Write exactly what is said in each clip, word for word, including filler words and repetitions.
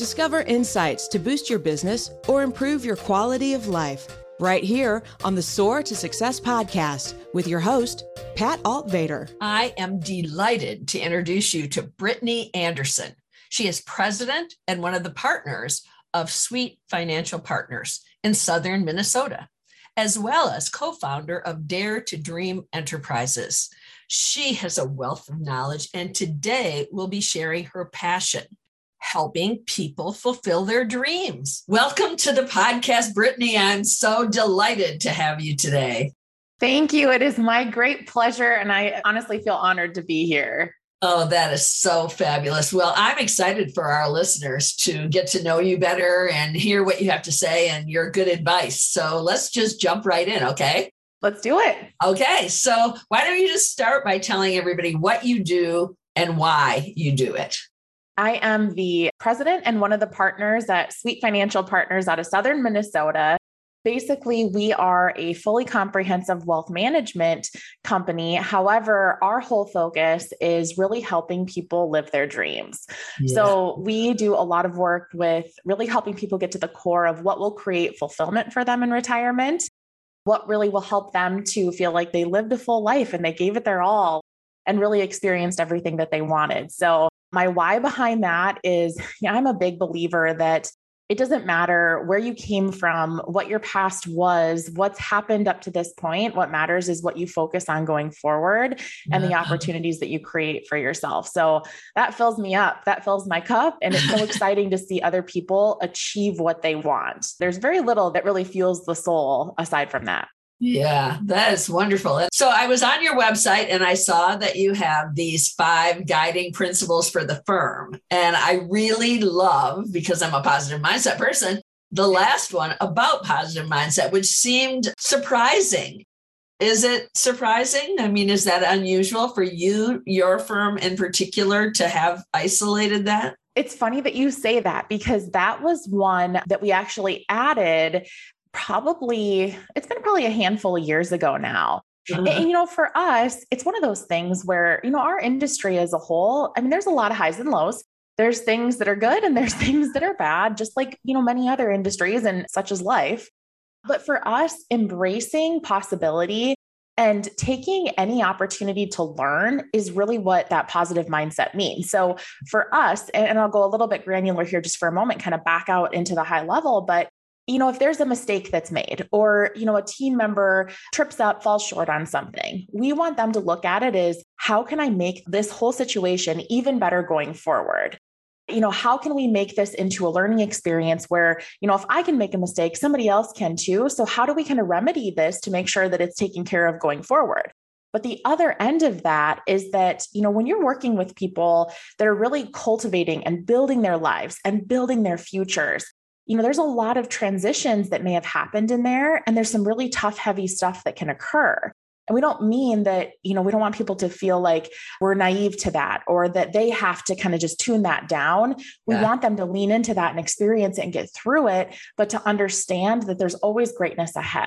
Discover insights to boost your business or improve your quality of life right here on the Soar to Success podcast with your host, Pat Altvader. I am delighted to introduce you to Brittany Anderson. She is president and one of the partners of Sweet Financial Partners in Southern Minnesota, as well as co-founder of Dare to Dream Enterprises. She has a wealth of knowledge, and today we'll be sharing her passion, helping people fulfill their dreams. Welcome to the podcast, Brittany. I'm so delighted to have you today. Thank you. It is my great pleasure, and I honestly feel honored to be here. Oh, that is so fabulous. Well, I'm excited for our listeners to get to know you better and hear what you have to say and your good advice. So let's just jump right in, okay? Let's do it. Okay, so why don't you just start by telling everybody what you do and why you do it? I am the president and one of the partners at Sweet Financial Partners out of Southern Minnesota. Basically, we are a fully comprehensive wealth management company. However, our whole focus is really helping people live their dreams. Yeah. So we do a lot of work with really helping people get to the core of what will create fulfillment for them in retirement, what really will help them to feel like they lived a full life and they gave it their all and really experienced everything that they wanted. So my why behind that is, yeah, I'm a big believer that it doesn't matter where you came from, what your past was, what's happened up to this point. What matters is what you focus on going forward and the opportunities that you create for yourself. So that fills me up. That fills my cup. And it's so exciting to see other people achieve what they want. There's very little that really fuels the soul aside from that. Yeah, that is wonderful. And so I was on your website and I saw that you have these five guiding principles for the firm. And I really love, because I'm a positive mindset person, the last one about positive mindset, which seemed surprising. Is it surprising? I mean, is that unusual for you, your firm in particular, to have isolated that? It's funny that you say that, because that was one that we actually added Probably, it's been probably a handful of years ago now. Uh-huh. And, and, you know, for us, it's one of those things where, you know, our industry as a whole, I mean, there's a lot of highs and lows. There's things that are good and there's things that are bad, just like, you know, many other industries and such as life. But for us, embracing possibility and taking any opportunity to learn is really what that positive mindset means. So for us, and I'll go a little bit granular here just for a moment, kind of back out into the high level, but you know, if there's a mistake that's made or, you know, a team member trips up, falls short on something, we want them to look at it as, how can I make this whole situation even better going forward? You know, how can we make this into a learning experience where, you know, if I can make a mistake, somebody else can too. So how do we kind of remedy this to make sure that it's taken care of going forward? But the other end of that is that, you know, when you're working with people that are really cultivating and building their lives and building their futures, you know, there's a lot of transitions that may have happened in there, and there's some really tough, heavy stuff that can occur. And we don't mean that, you know, we don't want people to feel like we're naive to that or that they have to kind of just tune that down. We yeah. want them to lean into that and experience it and get through it, but to understand that there's always greatness ahead.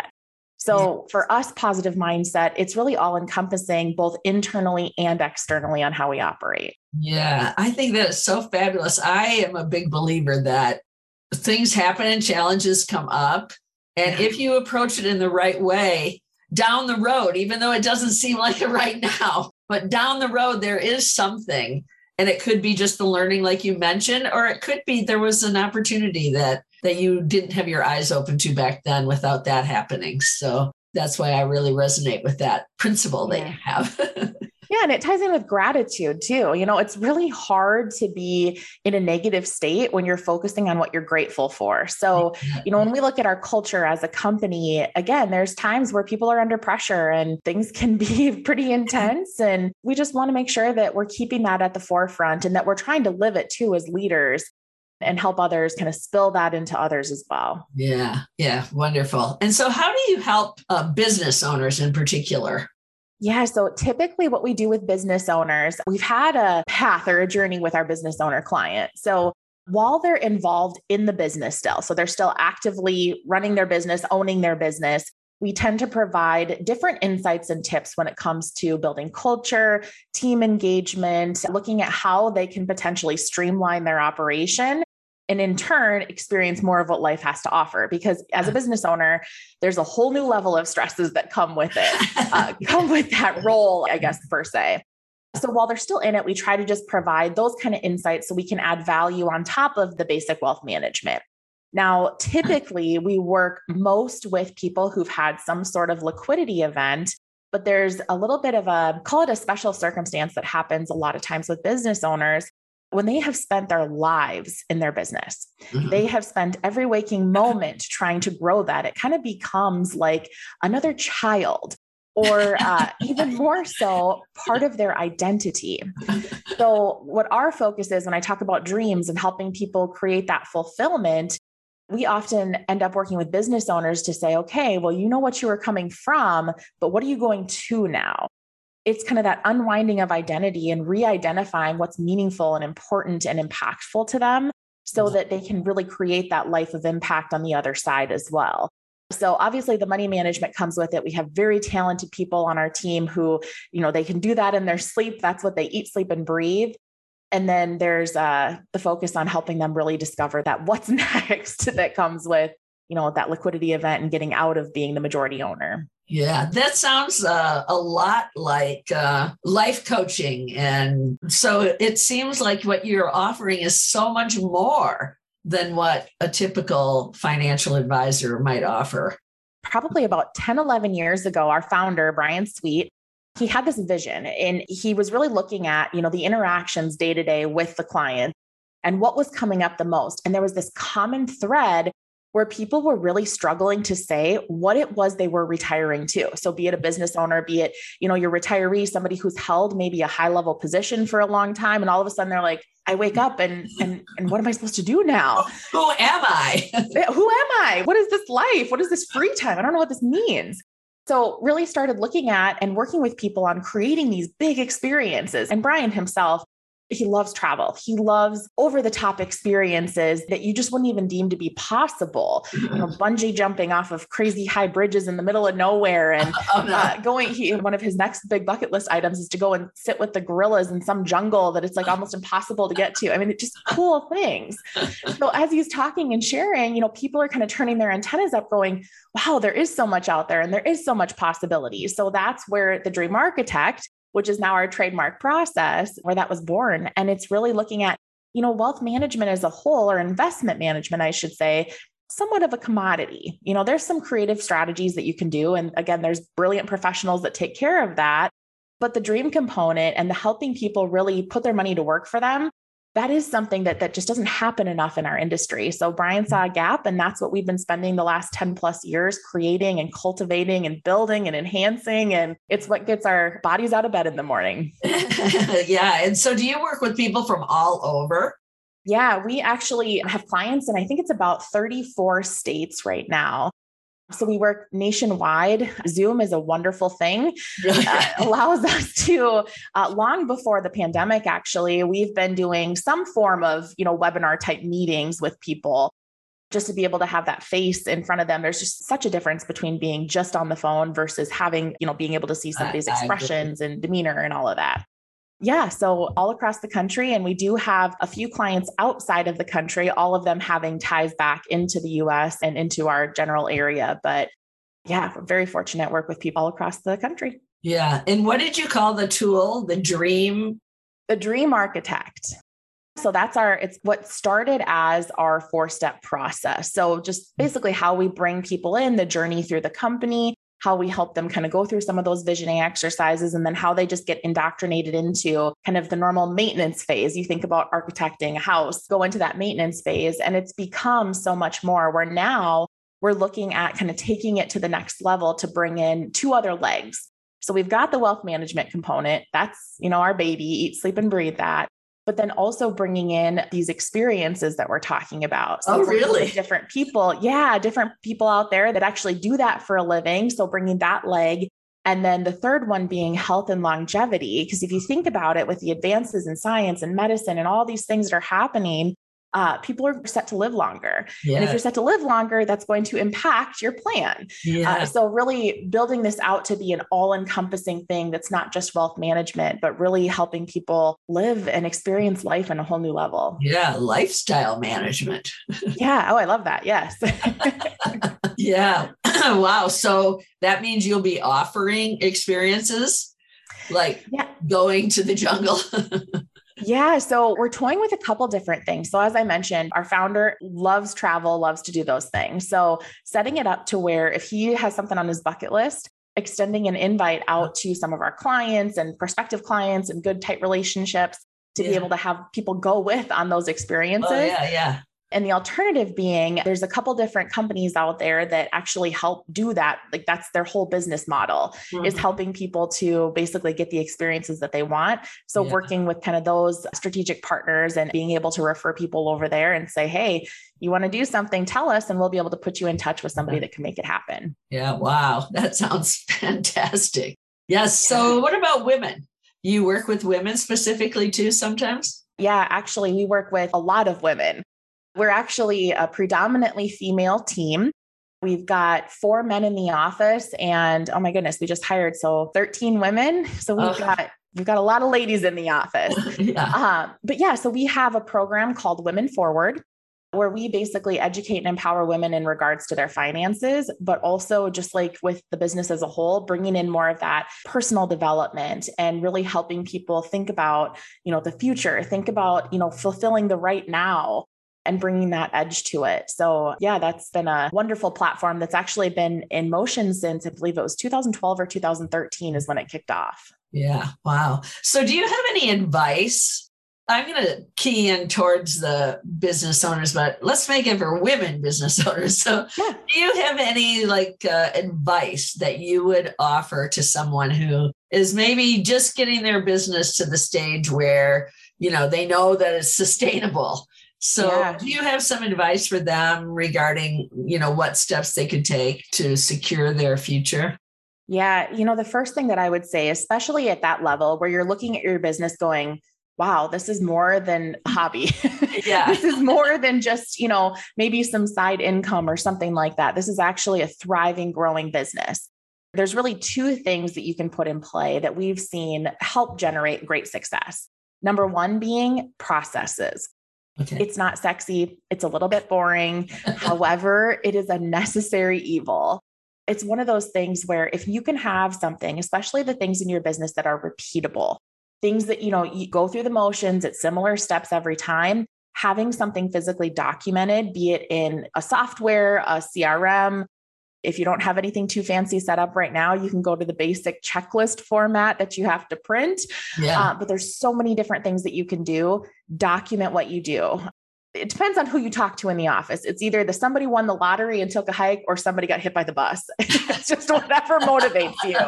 So yes. for us, positive mindset, it's really all encompassing both internally and externally on how we operate. Yeah, I think that is so fabulous. I am a big believer that things happen and challenges come up. And yeah. if you approach it in the right way, down the road, even though it doesn't seem like it right now, but down the road, there is something. And it could be just the learning, like you mentioned, or it could be there was an opportunity that that you didn't have your eyes open to back then without that happening. So that's why I really resonate with that principle that yeah. you have. Yeah. And it ties in with gratitude too. You know, it's really hard to be in a negative state when you're focusing on what you're grateful for. So, you know, when we look at our culture as a company, again, there's times where people are under pressure and things can be pretty intense. And we just want to make sure that we're keeping that at the forefront and that we're trying to live it too as leaders and help others kind of spill that into others as well. Yeah. Yeah. Wonderful. And so how do you help uh, business owners in particular? Yeah. So typically what we do with business owners, we've had a path or a journey with our business owner client. So while they're involved in the business still, so they're still actively running their business, owning their business, we tend to provide different insights and tips when it comes to building culture, team engagement, looking at how they can potentially streamline their operation and in turn experience more of what life has to offer. Because as a business owner, there's a whole new level of stresses that come with it, uh, come with that role, I guess, per se. So while they're still in it, we try to just provide those kind of insights so we can add value on top of the basic wealth management. Now, typically we work most with people who've had some sort of liquidity event, but there's a little bit of a, call it a special circumstance that happens a lot of times with business owners when they have spent their lives in their business. Mm-hmm. They have spent every waking moment trying to grow that. It kind of becomes like another child, or uh, even more so, part of their identity. So what our focus is when I talk about dreams and helping people create that fulfillment, we often end up working with business owners to say, okay, well, you know what you were coming from, but what are you going to now? It's kind of that unwinding of identity and re-identifying what's meaningful and important and impactful to them so that they can really create that life of impact on the other side as well. So obviously the money management comes with it. We have very talented people on our team who, you know, they can do that in their sleep. That's what they eat, sleep, and breathe. And then there's uh, the focus on helping them really discover that what's next that comes with, you know, that liquidity event and getting out of being the majority owner. Yeah, that sounds uh, a lot like uh, life coaching. And so it seems like what you're offering is so much more than what a typical financial advisor might offer. Probably about ten, eleven years ago, our founder, Brian Sweet, he had this vision and he was really looking at, you know, the interactions day to day with the client and what was coming up the most. And there was this common thread where people were really struggling to say what it was they were retiring to. So be it a business owner, be it, you know, your retiree, somebody who's held maybe a high level position for a long time. And all of a sudden they're like, I wake up and, and, and what am I supposed to do now? Who am I? Who am I? What is this life? What is this free time? I don't know what this means. So really started looking at and working with people on creating these big experiences. And Brian himself, he loves travel. He loves over the top experiences that you just wouldn't even deem to be possible. You know, bungee jumping off of crazy high bridges in the middle of nowhere and oh, no. uh, going, he, one of his next big bucket list items is to go and sit with the gorillas in some jungle that it's like almost impossible to get to. I mean, it's just cool things. So as he's talking and sharing, you know, people are kind of turning their antennas up going, wow, there is so much out there and there is so much possibility. So that's where the Dream Architect, which is now our trademark process, where that was born. And it's really looking at, you know, wealth management as a whole, or investment management, I should say, somewhat of a commodity. You know, there's some creative strategies that you can do. And again, there's brilliant professionals that take care of that. But the dream component and the helping people really put their money to work for them, that is something that, that just doesn't happen enough in our industry. So Brian saw a gap, and that's what we've been spending the last ten plus years creating and cultivating and building and enhancing. And it's what gets our bodies out of bed in the morning. Yeah. And so do you work with people from all over? Yeah, we actually have clients, and I think it's about thirty-four states right now. So we work nationwide. Zoom is a wonderful thing. Uh, allows us to, uh, long before the pandemic, actually, we've been doing some form of, you know, webinar type meetings with people just to be able to have that face in front of them. There's just such a difference between being just on the phone versus having, you know, being able to see somebody's expressions and demeanor and all of that. Yeah. So all across the country. And we do have a few clients outside of the country, all of them having ties back into the U S and into our general area. But yeah, we're very fortunate to work with people all across the country. Yeah. And what did you call the tool? The Dream? The Dream Architect. So that's our, it's what started as our four-step process. So just basically how we bring people in, the journey through the company, how we help them kind of go through some of those visioning exercises, and then how they just get indoctrinated into kind of the normal maintenance phase. You think about architecting a house, go into that maintenance phase, and it's become so much more where now we're looking at kind of taking it to the next level to bring in two other legs. So we've got the wealth management component. That's, you know, our baby, eat, sleep, and breathe that. But then also bringing in these experiences that we're talking about. So oh, really? Different people. Yeah. Different people out there that actually do that for a living. So bringing that leg. And then the third one being health and longevity. Because if you think about it, with the advances in science and medicine and all these things that are happening, uh, people are set to live longer. Yeah. And if you're set to live longer, that's going to impact your plan. Yeah. Uh, so really building this out to be an all-encompassing thing that's not just wealth management, but really helping people live and experience life on a whole new level. Yeah. Lifestyle management. Yeah. Oh, I love that. Yes. Yeah. Wow. So that means you'll be offering experiences like yeah. going to the jungle. Yeah. So we're toying with a couple different things. So as I mentioned, our founder loves travel, loves to do those things. So setting it up to where if he has something on his bucket list, extending an invite out to some of our clients and prospective clients and good tight relationships to yeah. be able to have people go with on those experiences. Oh, yeah, yeah. And the alternative being there's a couple different companies out there that actually help do that. Like that's their whole business model mm-hmm. is helping people to basically get the experiences that they want. So yeah. working with kind of those strategic partners and being able to refer people over there and say, hey, you want to do something, tell us, and we'll be able to put you in touch with somebody that can make it happen. Yeah. Wow. That sounds fantastic. Yes. So what about women? You work with women specifically too sometimes? Yeah, actually, we work with a lot of women. We're actually a predominantly female team. We've got four men in the office and oh my goodness, we just hired so thirteen women. So we've oh. got we've got a lot of ladies in the office. yeah. Uh, but yeah, so we have a program called Women Forward, where we basically educate and empower women in regards to their finances, but also just like with the business as a whole, bringing in more of that personal development and really helping people think about, you know, the future, think about, you know, fulfilling the right now and bringing that edge to it. So yeah, that's been a wonderful platform that's actually been in motion since I believe it was two thousand twelve or two thousand thirteen is when it kicked off. Yeah. Wow. So do you have any advice? I'm going to key in towards the business owners, but let's make it for women business owners. So yeah. do you have any like uh, advice that you would offer to someone who is maybe just getting their business to the stage where, you know, they know that it's sustainable? So yeah. do you have some advice for them regarding, you know, what steps they could take to secure their future? Yeah. You know, the first thing that I would say, especially at that level where you're looking at your business going, wow, this is more than a hobby. Yeah. This is more than just, you know, maybe some side income or something like that. This is actually a thriving, growing business. There's really two things that you can put in play that we've seen help generate great success. Number one being processes. Okay. It's not sexy. It's a little bit boring. However, it is a necessary evil. It's one of those things where if you can have something, especially the things in your business that are repeatable, things that, you know, you go through the motions at similar steps every time, having something physically documented, be it in a software, a C R M. If you don't have anything too fancy set up right now, you can go to the basic checklist format that you have to print. Yeah. Uh, but there's so many different things that you can do. Document what you do. It depends on who you talk to in the office. It's either the somebody won the lottery and took a hike or somebody got hit by the bus. It's just whatever motivates you.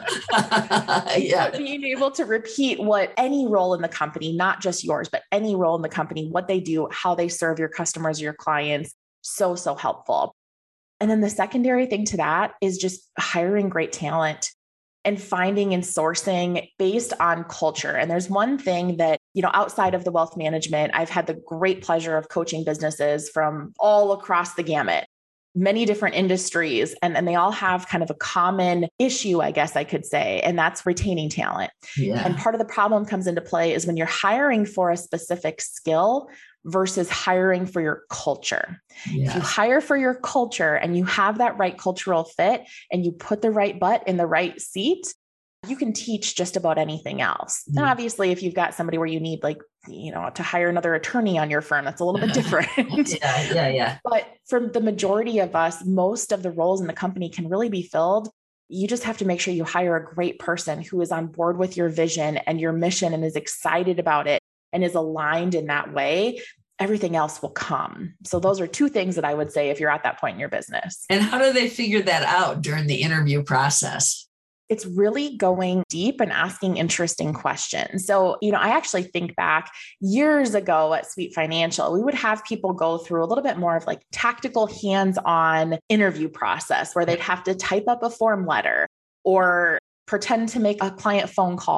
Yeah. Being able to repeat what any role in the company, not just yours, but any role in the company, what they do, how they serve your customers, your clients, so, so helpful. And then the secondary thing to that is just hiring great talent and finding and sourcing based on culture. And there's one thing that, you know, outside of the wealth management, I've had the great pleasure of coaching businesses from all across the gamut, many different industries, and, and they all have kind of a common issue, I guess I could say, and that's retaining talent. Yeah. And part of the problem comes into play is when you're hiring for a specific skill versus hiring for your culture. Yes. If you hire for your culture and you have that right cultural fit and you put the right butt in the right seat, you can teach just about anything else. Mm. And obviously, if you've got somebody where you need like, you know, to hire another attorney on your firm, that's a little bit different. yeah, yeah, yeah. But for the majority of us, most of the roles in the company can really be filled. You just have to make sure you hire a great person who is on board with your vision and your mission and is excited about it and is aligned in that way. Everything else will come. So those are two things that I would say if you're at that point in your business. And how do they figure that out during the interview process? It's really going deep and asking interesting questions. So, you know, I actually think back years ago at Sweet Financial, we would have people go through a little bit more of like tactical hands-on interview process where they'd have to type up a form letter or pretend to make a client phone call.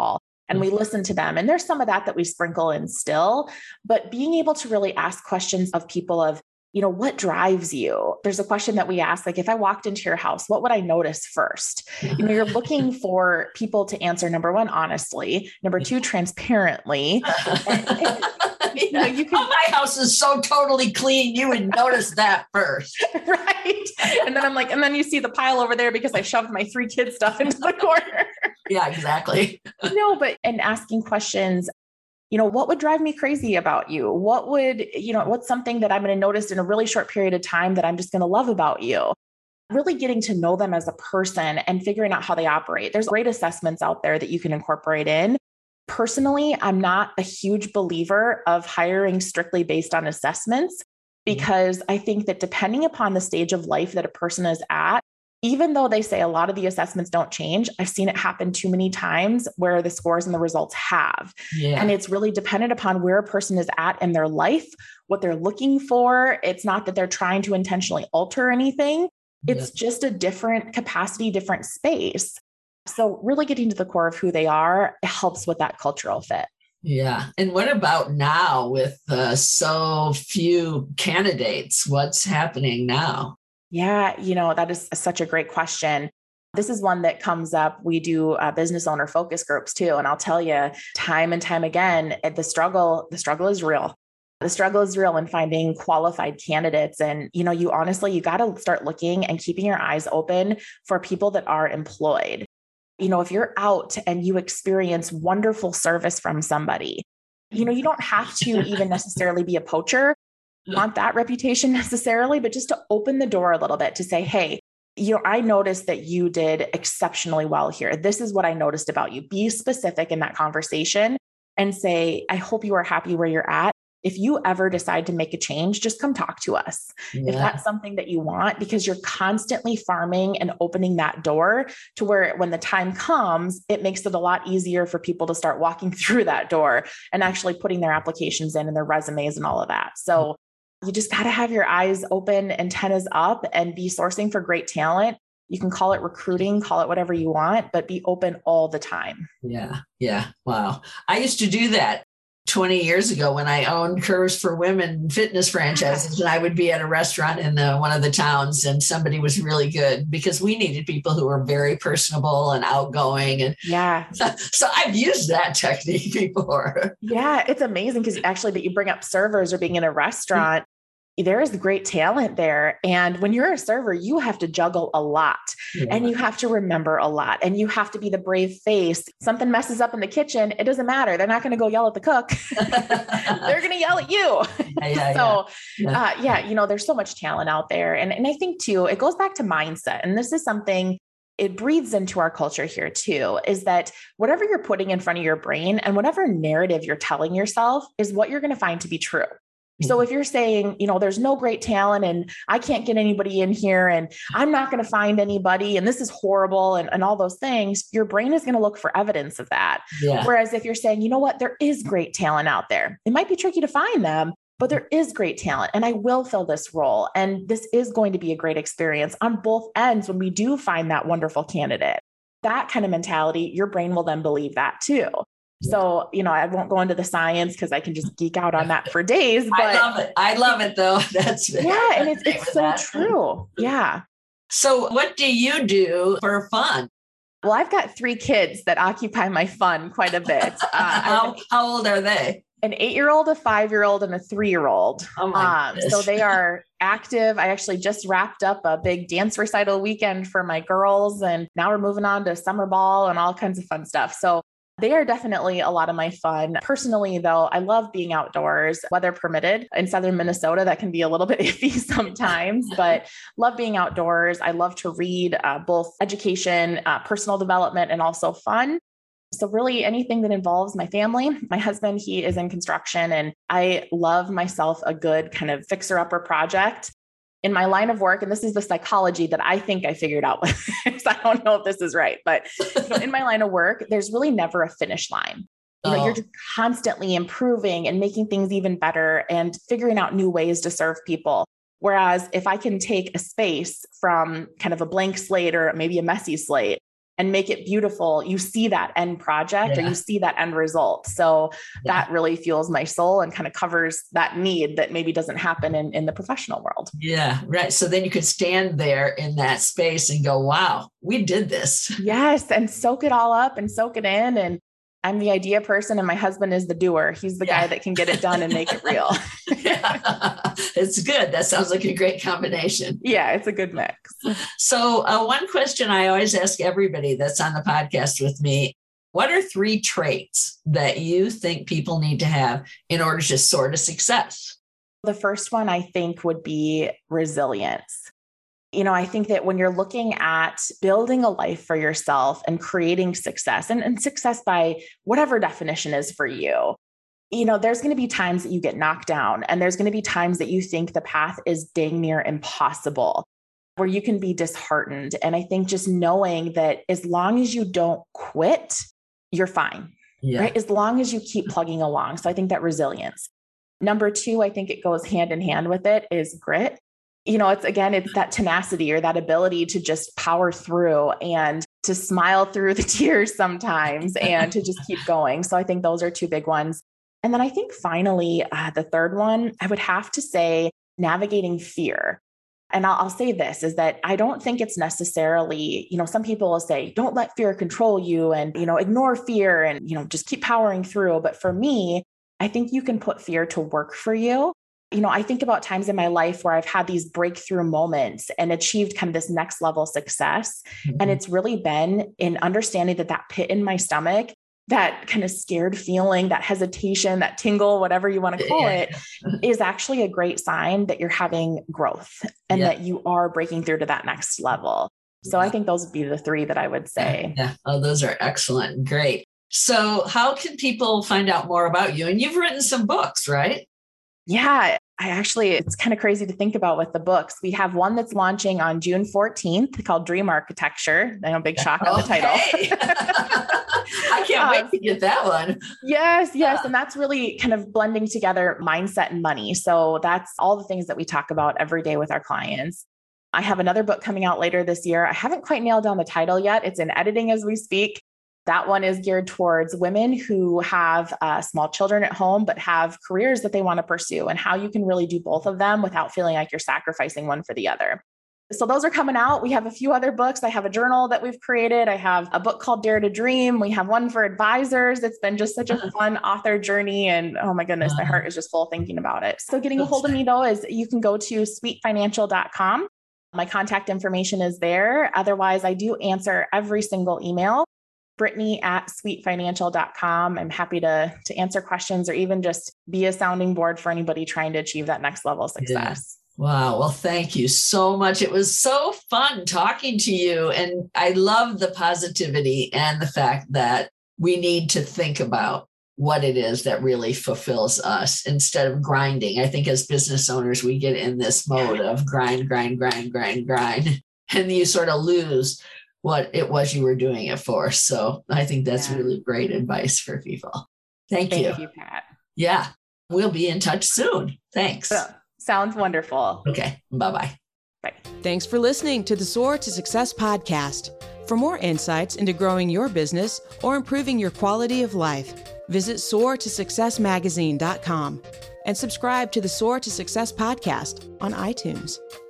and we listen to them. And there's some of that that we sprinkle in still, but being able to really ask questions of people of, you know, what drives you? There's a question that we ask, like, if I walked into your house, what would I notice first? You know, you're looking for people to answer, number one, honestly, number two, transparently. And, you know, you can, oh, my house is so totally clean. You would notice that first. Right. And then I'm like, and then you see the pile over there because I shoved my three kids stuff into the corner. Yeah, exactly. No, but, and asking questions, you know, what would drive me crazy about you? What would, you know, what's something that I'm going to notice in a really short period of time that I'm just going to love about you? Really getting to know them as a person and figuring out how they operate. There's great assessments out there that you can incorporate in. Personally, I'm not a huge believer of hiring strictly based on assessments, because I think that depending upon the stage of life that a person is at, even though they say a lot of the assessments don't change, I've seen it happen too many times where the scores and the results have. Yeah. And it's really dependent upon where a person is at in their life, what they're looking for. It's not that they're trying to intentionally alter anything. It's yeah. just a different capacity, different space. So really getting to the core of who they are helps with that cultural fit. Yeah. And what about now with uh, so few candidates? What's happening now? Yeah, you know, that is such a great question. This is one that comes up. We do uh, business owner focus groups too. And I'll tell you time and time again, the struggle, the struggle is real. The struggle is real in finding qualified candidates. And, you know, you honestly, you got to start looking and keeping your eyes open for people that are employed. You know, if you're out and you experience wonderful service from somebody, you know, you don't have to even necessarily be a poacher, want that reputation necessarily, but just to open the door a little bit to say, hey, you know, I noticed that you did exceptionally well here. This is what I noticed about you. Be specific in that conversation and say, I hope you are happy where you're at. If you ever decide to make a change, just come talk to us. Yeah. If that's something that you want, because you're constantly farming and opening that door to where when the time comes, it makes it a lot easier for people to start walking through that door and actually putting their applications in and their resumes and all of that. So you just got to have your eyes open, antennas up, and be sourcing for great talent. You can call it recruiting, call it whatever you want, but be open all the time. Yeah. Yeah. Wow. I used to do that twenty years ago when I owned Curves for Women fitness franchises, and I would be at a restaurant in the, one of the towns, and somebody was really good because we needed people who were very personable and outgoing. And yeah, so, so I've used that technique before. Yeah, it's amazing because actually that you bring up servers or being in a restaurant. There is great talent there. And when you're a server, you have to juggle a lot yeah. and you have to remember a lot and you have to be the brave face. Something messes up in the kitchen. It doesn't matter. They're not going to go yell at the cook. They're going to yell at you. Yeah, yeah, so yeah. Yeah. Uh, yeah, you know, there's so much talent out there. And, and I think too, it goes back to mindset. And this is something it breathes into our culture here too, is that whatever you're putting in front of your brain and whatever narrative you're telling yourself is what you're going to find to be true. So if you're saying, you know, there's no great talent and I can't get anybody in here and I'm not going to find anybody and this is horrible and, and all those things, your brain is going to look for evidence of that. Yeah. Whereas if you're saying, you know what, there is great talent out there. It might be tricky to find them, but there is great talent and I will fill this role. And this is going to be a great experience on both ends when we do find that wonderful candidate. That kind of mentality, your brain will then believe that too. So, you know, I won't go into the science because I can just geek out on that for days. But I love it. I love it though. That's yeah. And it's, it's so that. True. Yeah. So what do you do for fun? Well, I've got three kids that occupy my fun quite a bit. Uh, how, how old are they? An eight-year-old, a five-year-old, and a three-year-old. Oh my um, so they are active. I actually just wrapped up a big dance recital weekend for my girls. And now we're moving on to summer ball and all kinds of fun stuff. So they are definitely a lot of my fun. Personally, though, I love being outdoors, weather permitted. In southern Minnesota, that can be a little bit iffy sometimes, but love being outdoors. I love to read uh, both education, uh, personal development, and also fun. So really anything that involves my family. My husband, he is in construction, and I love myself a good kind of fixer-upper project. In my line of work, and this is the psychology that I think I figured out with this. I don't know if this is right, but you know, in my line of work, there's really never a finish line. You know, oh. You're just constantly improving and making things even better and figuring out new ways to serve people. Whereas if I can take a space from kind of a blank slate or maybe a messy slate and make it beautiful, you see that end project yeah. or you see that end result. So yeah. that really fuels my soul and kind of covers that need that maybe doesn't happen in, in the professional world. Yeah, right. So then you could stand there in that space and go, wow, we did this. Yes. And soak it all up and soak it in. And I'm the idea person and my husband is the doer. He's the yeah. guy that can get it done and make it real. Yeah, it's good. That sounds like a great combination. Yeah, it's a good mix. So uh, one question I always ask everybody that's on the podcast with me, what are three traits that you think people need to have in order to soar to success? The first one I think would be resilience. You know, I think that when you're looking at building a life for yourself and creating success and, and success by whatever definition is for you, you know, there's going to be times that you get knocked down and there's going to be times that you think the path is dang near impossible, where you can be disheartened. And I think just knowing that as long as you don't quit, you're fine, yeah. right? As long as you keep plugging along. So I think that resilience. Number two, I think it goes hand in hand with it is grit. You know, it's again, it's that tenacity or that ability to just power through and to smile through the tears sometimes and to just keep going. So I think those are two big ones. And then I think finally, uh, the third one, I would have to say navigating fear. And I'll, I'll say this is that I don't think it's necessarily, you know, some people will say, don't let fear control you and, you know, ignore fear and, you know, just keep powering through. But for me, I think you can put fear to work for you. You know, I think about times in my life where I've had these breakthrough moments and achieved kind of this next level success. Mm-hmm. And it's really been in understanding that that pit in my stomach, that kind of scared feeling, that hesitation, that tingle, whatever you want to call yeah. it, is actually a great sign that you're having growth and yeah. that you are breaking through to that next level. So yeah. I think those would be the three that I would say. Yeah. Oh, those are excellent. Great. So how can people find out more about you? And you've written some books, right? Yeah, I actually, it's kind of crazy to think about with the books. We have one that's launching on June fourteenth called Dream Architecture. I know, big shock on the title. I can't um, wait to get that one. Yes, yes. And that's really kind of blending together mindset and money. So that's all the things that we talk about every day with our clients. I have another book coming out later this year. I haven't quite nailed down the title yet. It's in editing as we speak. That one is geared towards women who have uh, small children at home, but have careers that they want to pursue and how you can really do both of them without feeling like you're sacrificing one for the other. So those are coming out. We have a few other books. I have a journal that we've created. I have a book called Dare to Dream. We have one for advisors. It's been just such a fun author journey. And oh my goodness, my heart is just full thinking about it. So getting a hold of me though, is you can go to sweet financial dot com. My contact information is there. Otherwise, I do answer every single email. Brittany at sweet financial dot com. I'm happy to, to answer questions or even just be a sounding board for anybody trying to achieve that next level of success. Yeah. Wow. Well, thank you so much. It was so fun talking to you. And I love the positivity and the fact that we need to think about what it is that really fulfills us instead of grinding. I think as business owners, we get in this mode of grind, grind, grind, grind, grind, and you sort of lose what it was you were doing it for. So I think that's yeah. really great advice for people. Thank, Thank you. Thank you, Pat. Yeah. We'll be in touch soon. Thanks. So, sounds wonderful. Okay. Bye-bye. Bye. Thanks for listening to the Soar to Success podcast. For more insights into growing your business or improving your quality of life, visit soar to success magazine dot com and subscribe to the Soar to Success podcast on iTunes.